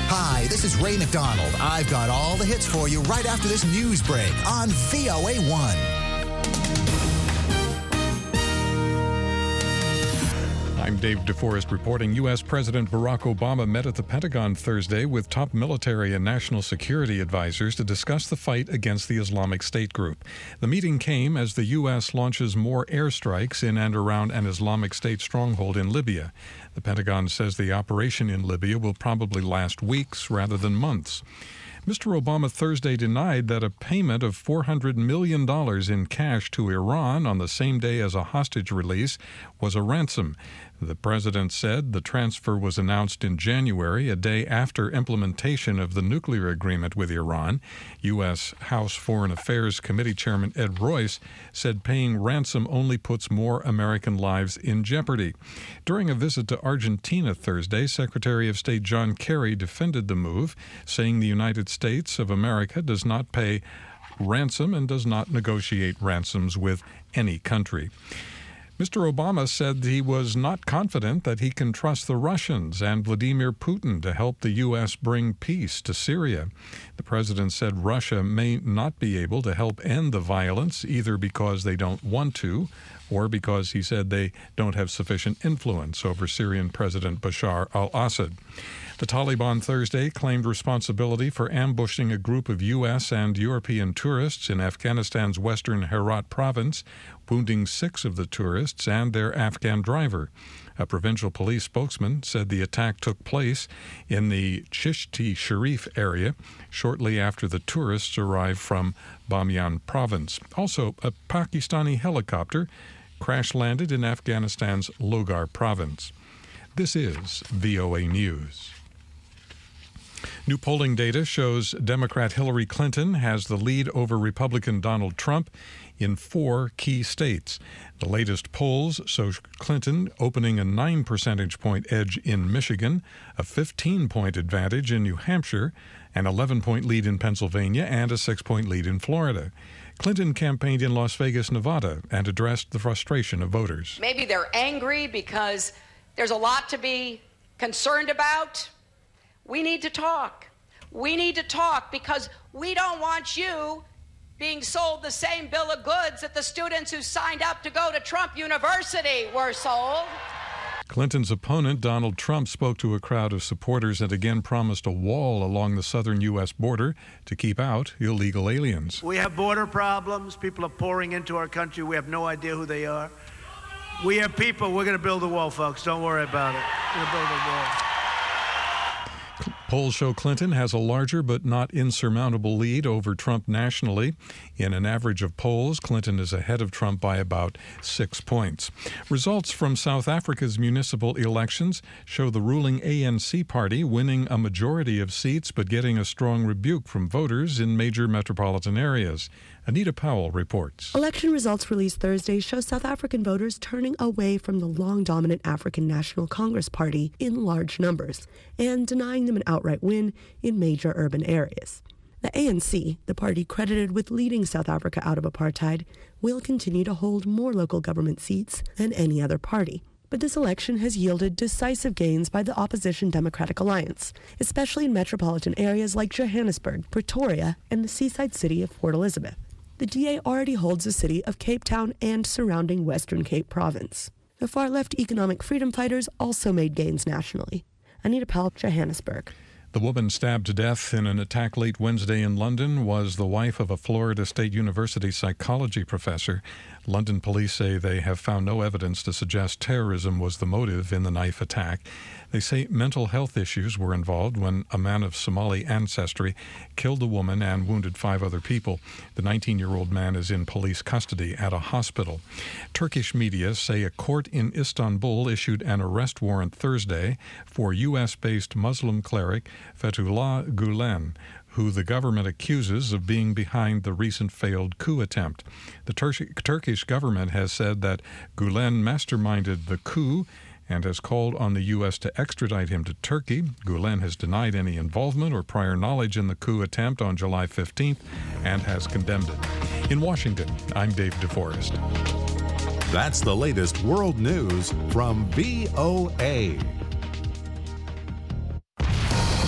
Hi, this is Ray McDonald. I've got all the hits for you right after this news break on VOA1. I'm Dave DeForest reporting. U.S. President Barack Obama met at the Pentagon Thursday with top military and national security advisors to discuss the fight against the Islamic State group. The meeting came as the U.S. launches more airstrikes in and around an Islamic State stronghold in Libya. The Pentagon says the operation in Libya will probably last weeks rather than months. Mr. Obama Thursday denied that a payment of $400 million in cash to Iran on the same day as a hostage release was a ransom. The president said the transfer was announced in January, a day after implementation of the nuclear agreement with Iran. U.S. House Foreign Affairs Committee Chairman Ed Royce said paying ransom only puts more American lives in jeopardy. During a visit to Argentina Thursday, Secretary of State John Kerry defended the move, saying the United States of America does not pay ransom and does not negotiate ransoms with any country. Mr. Obama said he was not confident that he can trust the Russians and Vladimir Putin to help the U.S. bring peace to Syria. The president said Russia may not be able to help end the violence, either because they don't want to or because, he said, they don't have sufficient influence over Syrian President Bashar al-Assad. The Taliban Thursday claimed responsibility for ambushing a group of U.S. and European tourists in Afghanistan's western Herat province, wounding 6 of the tourists and their Afghan driver. A provincial police spokesman said the attack took place in the Chishti Sharif area shortly after the tourists arrived from Bamiyan province. Also, a Pakistani helicopter crash-landed in Afghanistan's Logar province. This is VOA News. New polling data shows Democrat Hillary Clinton has the lead over Republican Donald Trump in 4 key states. The latest polls show Clinton opening a 9 percentage point edge in Michigan, a 15-point advantage in New Hampshire, an 11-point lead in Pennsylvania, and a 6-point lead in Florida. Clinton campaigned in Las Vegas, Nevada, and addressed the frustration of voters. Maybe they're angry because there's a lot to be concerned about. We need to talk. We need to talk because we don't want you being sold the same bill of goods that the students who signed up to go to Trump University were sold. Clinton's opponent, Donald Trump, spoke to a crowd of supporters and again promised a wall along the southern U.S. border to keep out illegal aliens. We have border problems. People are pouring into our country. We have no idea who they are. We have people. We're going to build a wall, folks. Don't worry about it. We're going to build a wall. Polls show Clinton has a larger but not insurmountable lead over Trump nationally. In an average of polls, Clinton is ahead of Trump by about 6 points. Results from South Africa's municipal elections show the ruling ANC party winning a majority of seats but getting a strong rebuke from voters in major metropolitan areas. Anita Powell reports. Election results released Thursday show South African voters turning away from the long-dominant African National Congress Party in large numbers and denying them an outright win in major urban areas. The ANC, the party credited with leading South Africa out of apartheid, will continue to hold more local government seats than any other party. But this election has yielded decisive gains by the opposition Democratic Alliance, especially in metropolitan areas like Johannesburg, Pretoria, and the seaside city of Port Elizabeth. The DA already holds the city of Cape Town and surrounding Western Cape Province. The far-left economic freedom fighters also made gains nationally. Anita Powell, Johannesburg. The woman stabbed to death in an attack late Wednesday in London was the wife of a Florida State University psychology professor. London police say they have found no evidence to suggest terrorism was the motive in the knife attack. They say mental health issues were involved when a man of Somali ancestry killed the woman and wounded 5 other people. The 19-year-old man is in police custody at a hospital. Turkish media say a court in Istanbul issued an arrest warrant Thursday for U.S.-based Muslim cleric Fethullah Gulen, who the government accuses of being behind the recent failed coup attempt. The Turkish government has said that Gulen masterminded the coup and has called on the U.S. to extradite him to Turkey. Gulen has denied any involvement or prior knowledge in the coup attempt on July 15th and has condemned it. In Washington, I'm Dave DeForest. That's the latest world news from VOA.